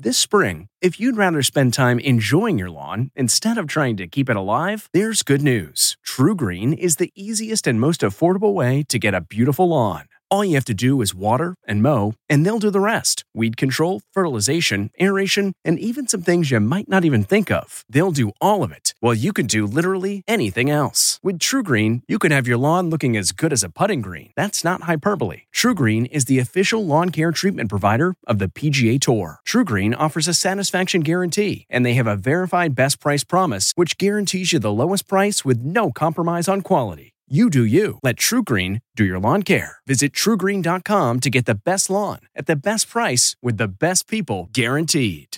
This spring, if you'd rather spend time enjoying your lawn instead of trying to keep it alive, there's good news. TruGreen is the easiest and most affordable way to get a beautiful lawn. All you have to do is water and mow, and they'll do the rest. Weed control, fertilization, aeration, and even some things you might not even think of. They'll do all of it, while you can do literally anything else. With TruGreen, you can have your lawn looking as good as a putting green. That's not hyperbole. TruGreen is the official lawn care treatment provider of the PGA Tour. TruGreen offers a satisfaction guarantee, and they have a verified best price promise, which guarantees you the lowest price with no compromise on quality. You do you. Let TruGreen do your lawn care. Visit TruGreen.com to get the best lawn at the best price with the best people guaranteed.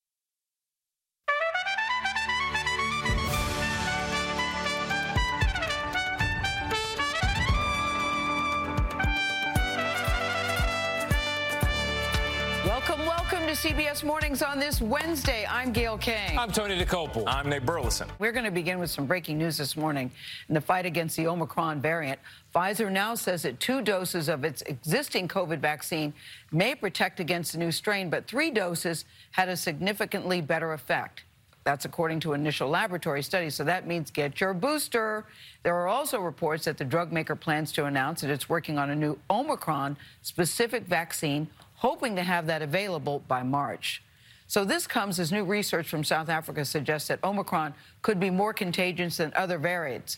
Welcome to CBS Mornings on this Wednesday. I'm Gail King. I'm Tony DeCopel. I'm Nate Burleson. We're going to begin with some breaking news this morning in the fight against the Omicron variant. Pfizer now says that 2 doses of its existing COVID vaccine may protect against the new strain, but 3 doses had a significantly better effect. That's according to initial laboratory studies, so that means get your booster. There are also reports that the drug maker plans to announce that it's working on a new Omicron-specific vaccine, hoping to have that available by March. So this comes as new research from South Africa suggests that Omicron could be more contagious than other variants,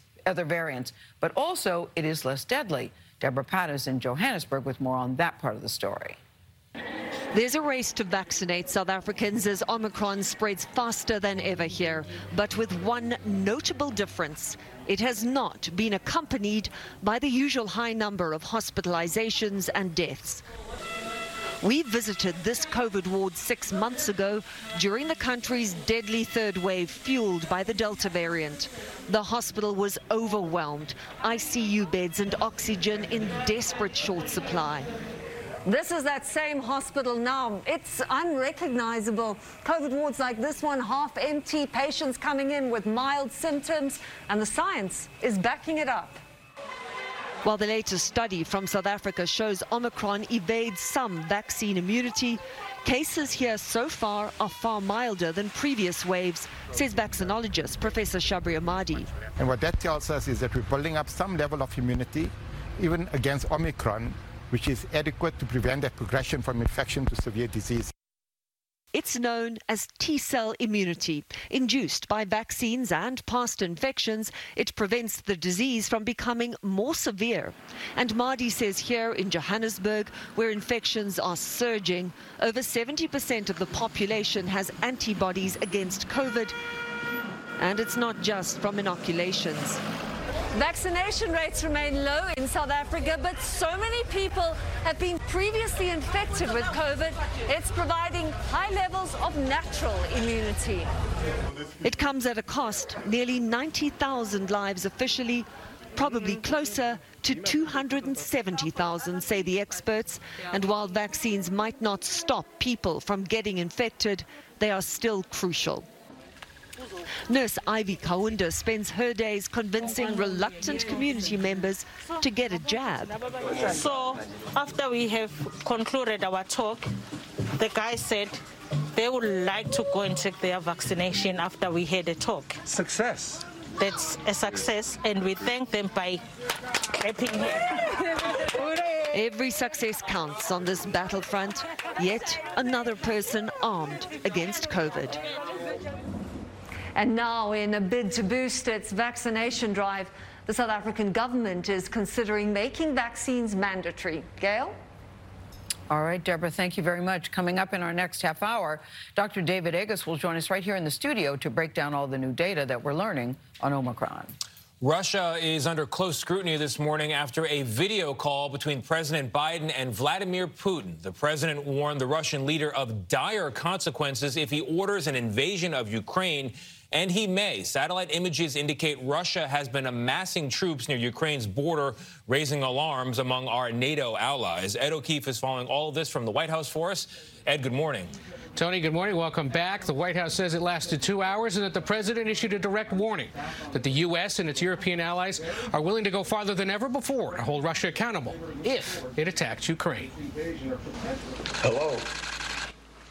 but also it is less deadly. Deborah Pattis in Johannesburg with more on that part of the story. There's a race to vaccinate South Africans as Omicron spreads faster than ever here, but with one notable difference. It has not been accompanied by the usual high number of hospitalizations and deaths. We visited this COVID ward 6 months ago during the country's deadly third wave fueled by the Delta variant. The hospital was overwhelmed, ICU beds and oxygen in desperate short supply. This is that same hospital now. It's unrecognizable. COVID wards like this one, half empty, patients coming in with mild symptoms, and the science is backing it up. While the latest study from South Africa shows Omicron evades some vaccine immunity, cases here so far are far milder than previous waves, says vaccinologist Professor Shabri Ahmadi. And what that tells us is that we're building up some level of immunity, even against Omicron, which is adequate to prevent that progression from infection to severe disease. It's known as T-cell immunity. Induced by vaccines and past infections, it prevents the disease from becoming more severe. And Mahdi says here in Johannesburg, where infections are surging, over 70% of the population has antibodies against COVID. And it's not just from inoculations. Vaccination rates remain low in South Africa, but so many people have been previously infected with COVID, it's providing high levels of natural immunity. It comes at a cost, nearly 90,000 lives officially, probably closer to 270,000, say the experts. And while vaccines might not stop people from getting infected, they are still crucial. Nurse Ivy Kaunda spends her days convincing reluctant community members to get a jab. So after we have concluded our talk, the guy said they would like to go and take their vaccination after we had a talk. Success. That's a success, and we thank them by clapping here. Every success counts on this battlefront, yet another person armed against COVID. And now, in a bid to boost its vaccination drive, the South African government is considering making vaccines mandatory. Gail? All right, Deborah, thank you very much. Coming up in our next half hour, Dr. David Agus will join us right here in the studio to break down all the new data that we're learning on Omicron. Russia is under close scrutiny this morning after a video call between President Biden and Vladimir Putin. The president warned the Russian leader of dire consequences if he orders an invasion of Ukraine, and he may. Satellite images indicate Russia has been amassing troops near Ukraine's border, raising alarms among our NATO allies. Ed O'Keefe is following all of this from the White House for us. Ed, good morning. Tony, good morning. Welcome back. The White House says it lasted 2 hours and that the president issued a direct warning that the U.S. and its European allies are willing to go farther than ever before to hold Russia accountable if it attacks Ukraine. Hello.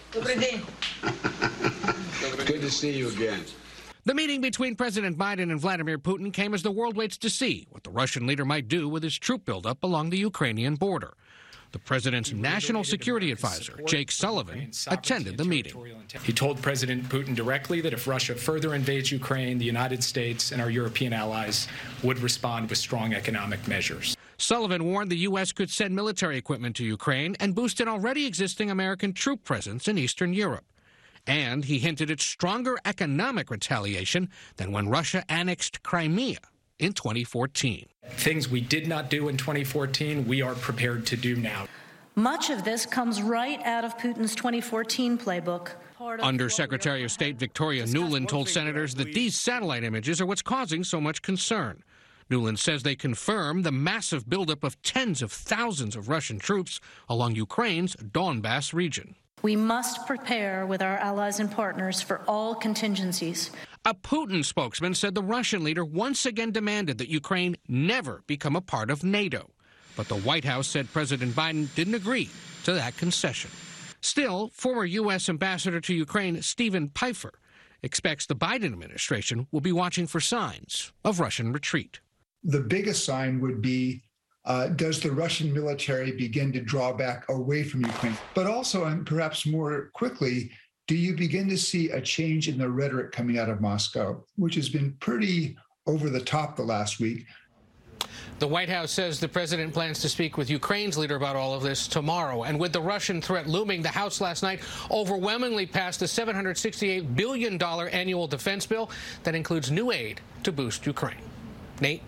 Good to see you again. The meeting between President Biden and Vladimir Putin came as the world waits to see what the Russian leader might do with his troop buildup along the Ukrainian border. The president's national security advisor, Jake Sullivan, attended the meeting. He told President Putin directly that if Russia further invades Ukraine, the United States and our European allies would respond with strong economic measures. Sullivan warned the U.S. could send military equipment to Ukraine and boost an already existing American troop presence in Eastern Europe. And he hinted at stronger economic retaliation than when Russia annexed Crimea in 2014. Things we did not do in 2014, we are prepared to do now. Much of this comes right out of Putin's 2014 playbook. Undersecretary of State Victoria Nuland told senators that these satellite images are what's causing so much concern. Nuland says they confirm the massive buildup of tens of thousands of Russian troops along Ukraine's Donbas region. We must prepare with our allies and partners for all contingencies. A Putin spokesman said the Russian leader once again demanded that Ukraine never become a part of NATO. But the White House said President Biden didn't agree to that concession. Still, former U.S. Ambassador to Ukraine Stephen Pfeiffer expects the Biden administration will be watching for signs of Russian retreat. The biggest sign would be, does the Russian military begin to draw back away from Ukraine? But also, and perhaps more quickly, do you begin to see a change in the rhetoric coming out of Moscow, which has been pretty over the top the last week? The White House says the president plans to speak with Ukraine's leader about all of this tomorrow. And with the Russian threat looming, the House last night overwhelmingly passed a $768 billion annual defense bill that includes new aid to boost Ukraine. Nate?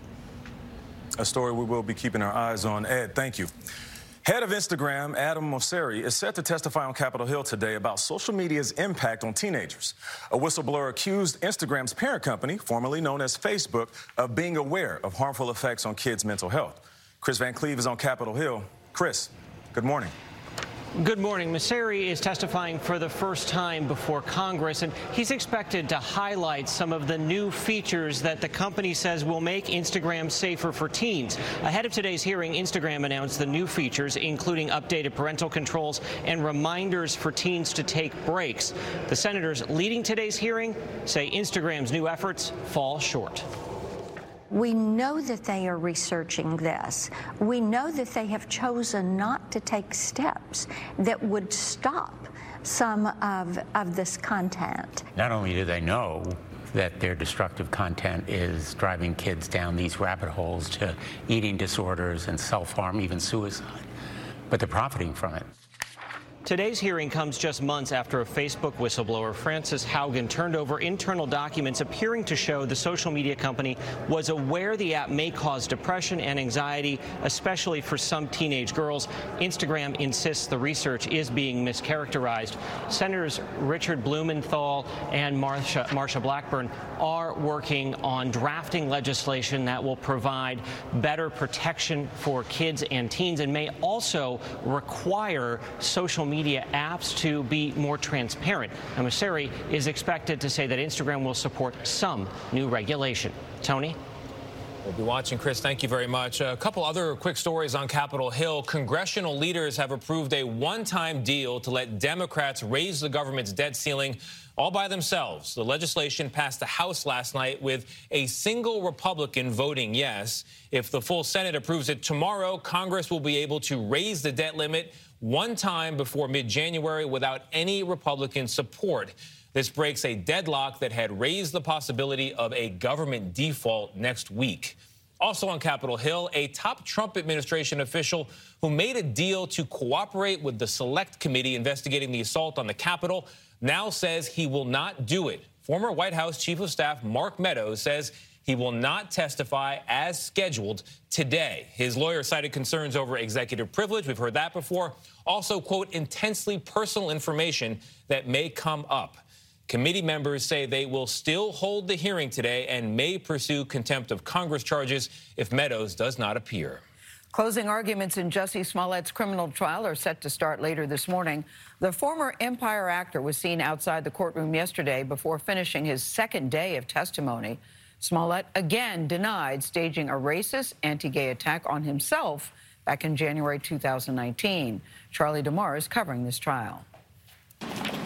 A story we will be keeping our eyes on. Ed, thank you. Head of Instagram, Adam Mosseri, is set to testify on Capitol Hill today about social media's impact on teenagers. A whistleblower accused Instagram's parent company, formerly known as Facebook, of being aware of harmful effects on kids' mental health. Chris Van Cleve is on Capitol Hill. Chris, good morning. Good morning. Mosseri is testifying for the first time before Congress, and he's expected to highlight some of the new features that the company says will make Instagram safer for teens. Ahead of today's hearing, Instagram announced the new features, including updated parental controls and reminders for teens to take breaks. The senators leading today's hearing say Instagram's new efforts fall short. We know that they are researching this. We know that they have chosen not to take steps that would stop some of this content. Not only do they know that their destructive content is driving kids down these rabbit holes to eating disorders and self-harm, even suicide, but they're profiting from it. Today's hearing comes just months after a Facebook whistleblower, Frances Haugen, turned over internal documents appearing to show the social media company was aware the app may cause depression and anxiety, especially for some teenage girls. Instagram insists the research is being mischaracterized. Senators Richard Blumenthal and Marsha Blackburn are working on drafting legislation that will provide better protection for kids and teens and may also require social media apps to be more transparent. And Mosseri is expected to say that Instagram will support some new regulation. Tony? We'll be watching, Chris. Thank you very much. A couple other quick stories on Capitol Hill. Congressional leaders have approved a one-time deal to let Democrats raise the government's debt ceiling all by themselves. The legislation passed the House last night with a single Republican voting yes. If the full Senate approves it tomorrow, Congress will be able to raise the debt limit one time before mid-January without any Republican support. This breaks a deadlock that had raised the possibility of a government default next week. Also on Capitol Hill, a top Trump administration official who made a deal to cooperate with the Select Committee investigating the assault on the Capitol now says he will not do it. Former White House Chief of Staff Mark Meadows says he will not testify as scheduled today. His lawyer cited concerns over executive privilege. We've heard that before. Also, quote, intensely personal information that may come up. Committee members say they will still hold the hearing today and may pursue contempt of Congress charges if Meadows does not appear. Closing arguments in Jussie Smollett's criminal trial are set to start later this morning. The former Empire actor was seen outside the courtroom yesterday before finishing his second day of testimony. Smollett again denied staging a racist, anti-gay attack on himself back in January 2019. Charlie DeMar is covering this trial.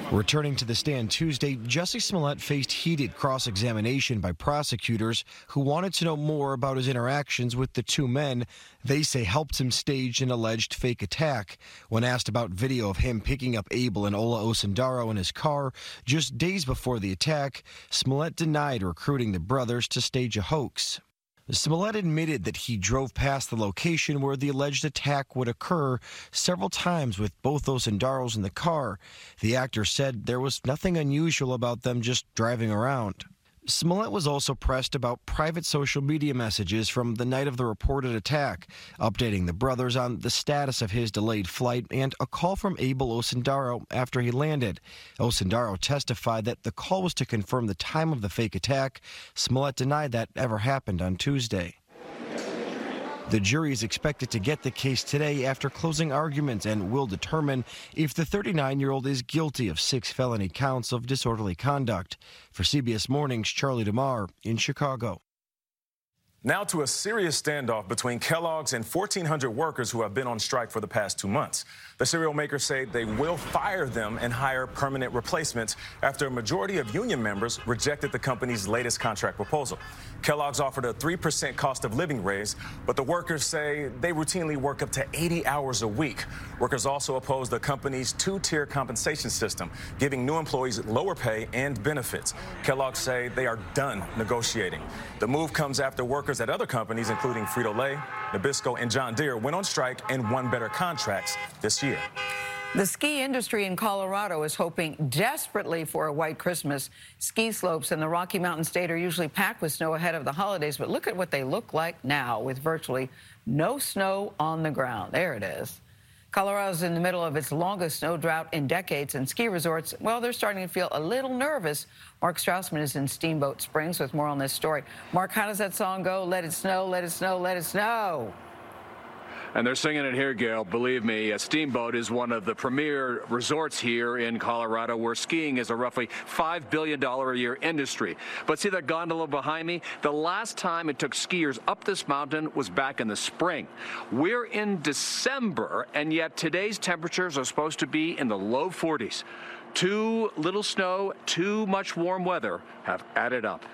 Returning to the stand Tuesday, Jussie Smollett faced heated cross-examination by prosecutors who wanted to know more about his interactions with the two men they say helped him stage an alleged fake attack. When asked about video of him picking up Abel and Ola Osundaro in his car just days before the attack, Smollett denied recruiting the brothers to stage a hoax. Smollett admitted that he drove past the location where the alleged attack would occur several times with both Osundaros in the car. The actor said there was nothing unusual about them just driving around. Smollett was also pressed about private social media messages from the night of the reported attack, updating the brothers on the status of his delayed flight and a call from Abel Osundaro after he landed. Osundaro testified that the call was to confirm the time of the fake attack. Smollett denied that ever happened on Tuesday. The jury is expected to get the case today after closing arguments and will determine if the 39-year-old is guilty of 6 felony counts of disorderly conduct. For CBS Mornings, Charlie DeMar in Chicago. Now to a serious standoff between Kellogg's and 1,400 workers who have been on strike for the past 2 months. The cereal makers say they will fire them and hire permanent replacements after a majority of union members rejected the company's latest contract proposal. Kellogg's offered a 3% cost of living raise, but the workers say they routinely work up to 80 hours a week. Workers also oppose the company's 2-tier compensation system, giving new employees lower pay and benefits. Kellogg's say they are done negotiating. The move comes after workers at other companies, including Frito-Lay, Nabisco, and John Deere, went on strike and won better contracts this year. The ski industry in Colorado is hoping desperately for a white Christmas. Ski slopes in the Rocky Mountain state are usually packed with snow ahead of the holidays, but look at what they look like now with virtually no snow on the ground. There it is. Colorado's in the middle of its longest snow drought in decades, and ski resorts, well, they're starting to feel a little nervous. Mark Strausman is in Steamboat Springs with more on this story. Mark, how does that song go? Let it snow, let it snow, let it snow. And they're singing it here, Gail. Believe me, Steamboat is one of the premier resorts here in Colorado where skiing is a roughly $5 billion a year industry. But see that gondola behind me? The last time it took skiers up this mountain was back in the spring. We're in December, and yet today's temperatures are supposed to be in the low 40s. Too little snow, too much warm weather have added up.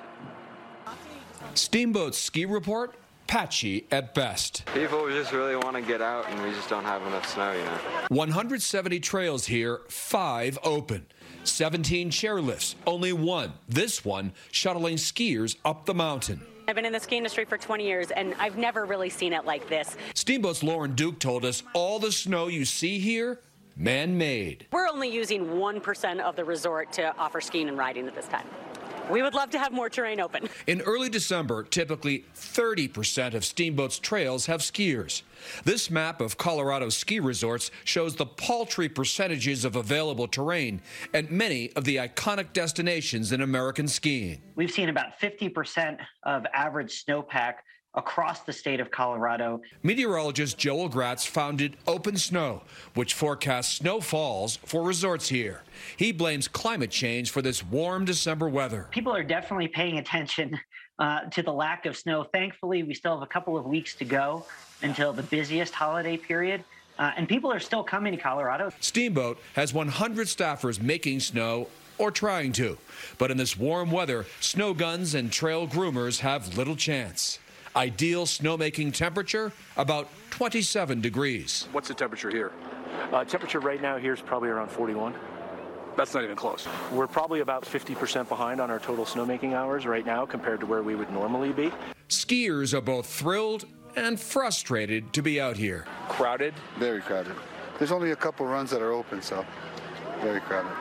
Steamboat's ski report? Patchy at best. People just really want to get out, and we just don't have enough snow, you know. 170 trails here, 5 open. 17 chairlifts, only 1. This one shuttling skiers up the mountain. I've been in the ski industry for 20 years, and I've never really seen it like this. Steamboat's Lauren Duke told us all the snow you see here, man-made. We're only using 1% of the resort to offer skiing and riding at this time. We would love to have more terrain open. In early December, typically 30% of Steamboat's trails have skiers. This map of Colorado's ski resorts shows the paltry percentages of available terrain at many of the iconic destinations in American skiing. We've seen about 50% of average snowpack across the state of Colorado. Meteorologist Joel Gratz founded Open Snow, which forecasts snowfalls for resorts here. He blames climate change for this warm December weather. People are definitely paying attention to the lack of snow. Thankfully, we still have a couple of weeks to go until the busiest holiday period. And people are still coming to Colorado. Steamboat has 100 staffers making snow or trying to. But in this warm weather, snow guns and trail groomers have little chance. Ideal snowmaking temperature, about 27 degrees. What's the temperature here? Temperature right now here is probably around 41. That's not even close. We're probably about 50% behind on our total snowmaking hours right now compared to where we would normally be. Skiers are both thrilled and frustrated to be out here. Crowded? Very crowded. There's only a couple runs that are open, so very crowded.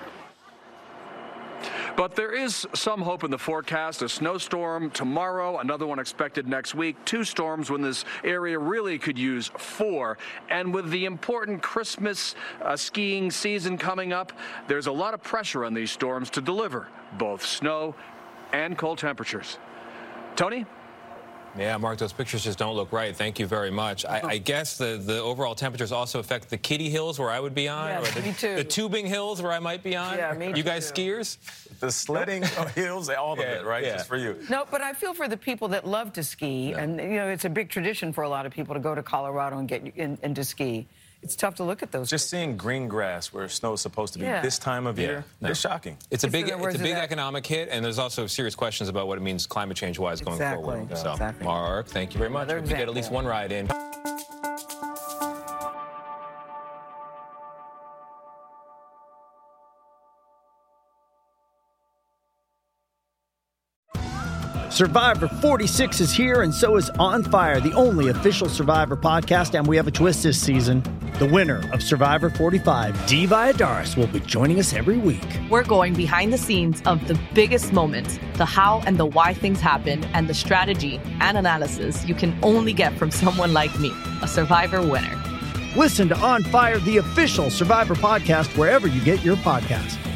But there is some hope in the forecast. A snowstorm tomorrow, another one expected next week. 2 storms when this area really could use 4. And with the important Christmas skiing season coming up, there's a lot of pressure on these storms to deliver both snow and cold temperatures. Tony? Yeah, Mark, those pictures just don't look right. Thank you very much. I guess the overall temperatures also affect the kiddie hills where I would be on, yeah, or me too. the tubing hills where I might be on. Yeah, me You guys too. skiers? The sledding hills, all of it, right? Yeah. Just for you. No, but I feel for the people that love to ski, and you know it's a big tradition for a lot of people to go to Colorado and get into ski. it's tough to look at those. Just seeing green grass where snow is supposed to be this time of year, it's shocking. It's a big economic hit, and there's also serious questions about what it means climate change-wise going forward. So, Mark, thank you very much. We get at least one ride in. Survivor 46 is here, and so is On Fire, the only official Survivor podcast, and we have a twist this season. The winner of Survivor 45, Dee Valladares, will be joining us every week. We're going behind the scenes of the biggest moments, the how and the why things happen, and the strategy and analysis you can only get from someone like me, a Survivor winner. Listen to On Fire, the official Survivor podcast, wherever you get your podcasts.